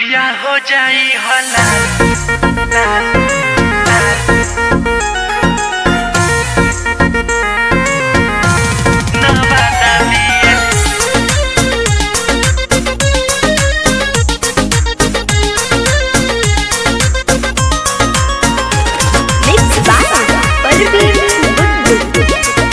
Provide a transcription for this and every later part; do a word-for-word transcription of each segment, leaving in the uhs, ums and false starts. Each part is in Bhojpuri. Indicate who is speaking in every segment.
Speaker 1: मुर्गिया हो जाई हलाल लाल लाल नवादा में
Speaker 2: Mixed by Parveen Budbud.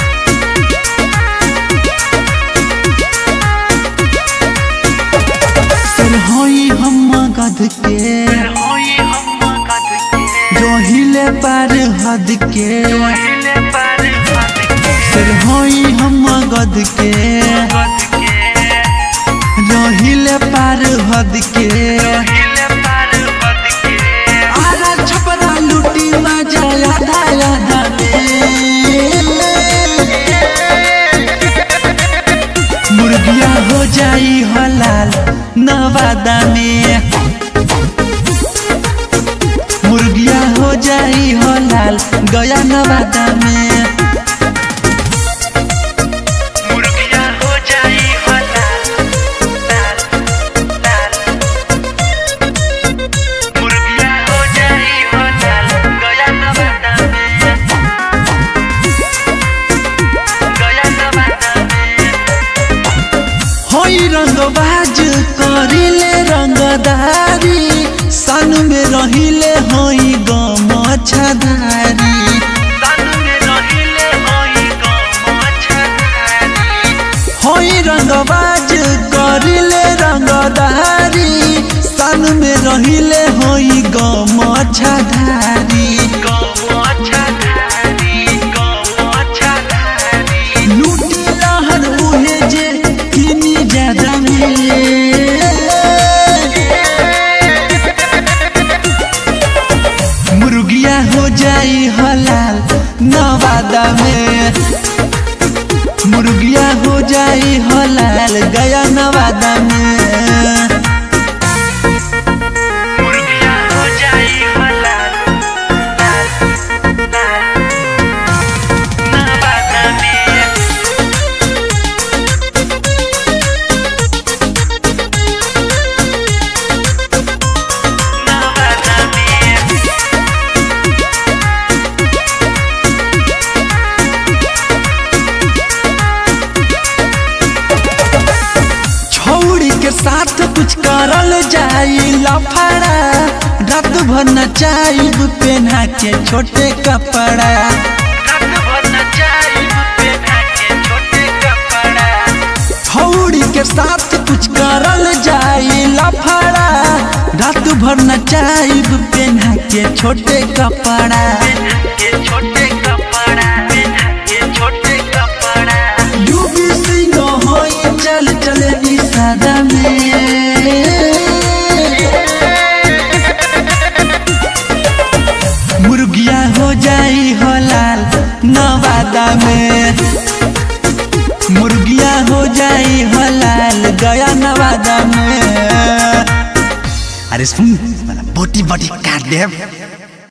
Speaker 3: सर होई हम गध के
Speaker 1: होई हम कद के
Speaker 3: रोहिले पार हद के
Speaker 1: हिले पार हद के
Speaker 3: सर होई हम गध के
Speaker 1: कद के
Speaker 3: रोहिले पार हद के
Speaker 1: हिले पार हद के
Speaker 3: आरा छपरा लूटी मजा आधा आधा मुर्गिया हो जाई हलाल नवादा में मुर्गिया हो जाई हलाल गया नवादा में
Speaker 1: मुर्गिया हो जाई हलाल लाल लाल मुर्गिया हो जाई हलाल गया नवादा में गया नवादा में
Speaker 3: होई रंगबाज करिले रंगदारी सन में रहिले होई गम छधारी
Speaker 1: तन में रहिले होई गम छधारी
Speaker 3: होई रंगबाज करिले रंगदारी सन में रहिले होई गम छधारी
Speaker 1: गम छधारी गम छधारी
Speaker 3: लूटी लहर उहे जे किनी ज्यादा मिले मुर्गिया हो जाई हलाल नवादा में मुर्गिया हो जाई हलाल गया नवादा में
Speaker 1: मुर्गिया हो जाई हलाल लाल लाल नवादा में नवादा में
Speaker 3: छौड़ी के साथ कुछ करल जाई लफड़ा रात भर नचाई पहना के छोटे कपड़ा
Speaker 1: रात भर नचाई पहना के छोटे कपड़ा
Speaker 3: छौड़ी के साथ कुछ करल जाई लफड़ा रात भर नचाई पहना के छोटे कपड़ा
Speaker 1: के छोटे कपड़ा के छोटे कपड़ा
Speaker 3: यूबी सिंह होई चल चल निसादा में मुर्गिया हो जाई हलाल नवादा में मुर्गिया हो जाई हलाल गया नवादा में अरे सुन बोटी बोटी काट दे